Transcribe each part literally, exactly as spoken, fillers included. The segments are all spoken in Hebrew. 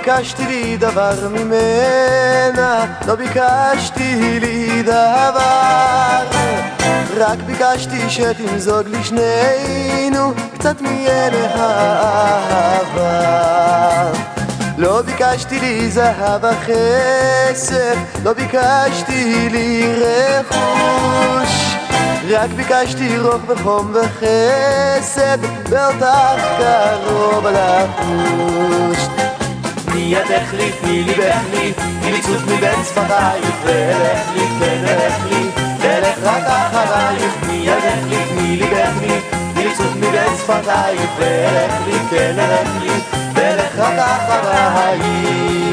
ביקשתי לי דבר ממנה, לא ביקשתי לי דבר, רק ביקשתי שתמזוג לשנינו קצת מיני האהבה. לא ביקשתי לי זהב הכסף, לא ביקשתי לי רכוש, רק ביקשתי רוח וחום וחסד, ואותך קרוב לחוש. תני ידך לי, תני ליבך לי, תני לי צוף מבין שפתייך, ולך לי, כן אלך לי, ולך רק אחרייך. תני ידך לי, תני ליבך לי, תני לי צוף מבין שפתייך, ולך לי, כן אלך לי, ולך רק אחרייך.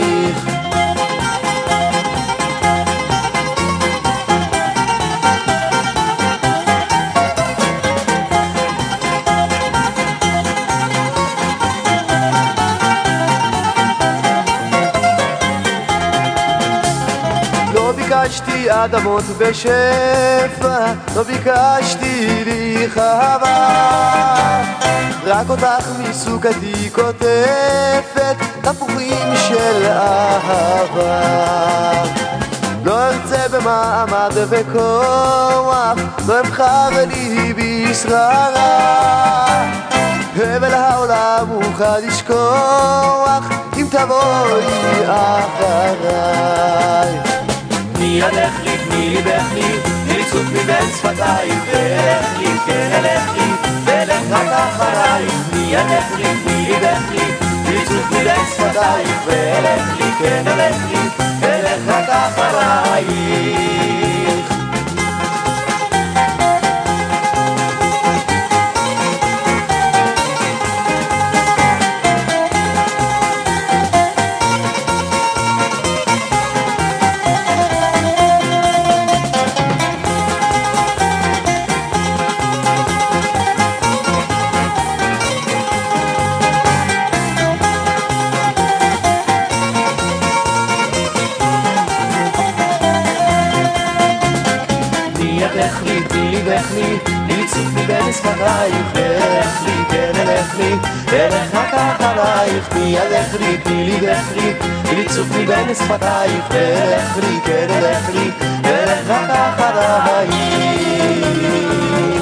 לא ביקשתי אדמות בשפע, לא ביקשתי לי חווה, רק אותך מסוכתי כותפת תפוחים של אהבה. לא ארצה במעמד וכוח, לא אבחר לי בשררה, הבל העולם אוכל לשכוח אם תבואי אחריי. תני ידך לי, תני ליבך לי, תני לי צוף מבין שפתייך, ולך לי, כן אלך לי, ולך רק אחרייך. תני ידך לי, תני ליבך לי, תני לי צוף מבין שפתייך, ולך לי, כן אלך לי, ולך רק אחרייך. ידך לי, תני ליבך לי, תני לי צוף מבין שפתייך, ולך לי, כן אלך לי, ולך רק אחרייך. תני ידך לי, תני ליבך לי, תני לי צוף מבין שפתייך, ולך לי, כן אלך לי, ולך רק אחרייך.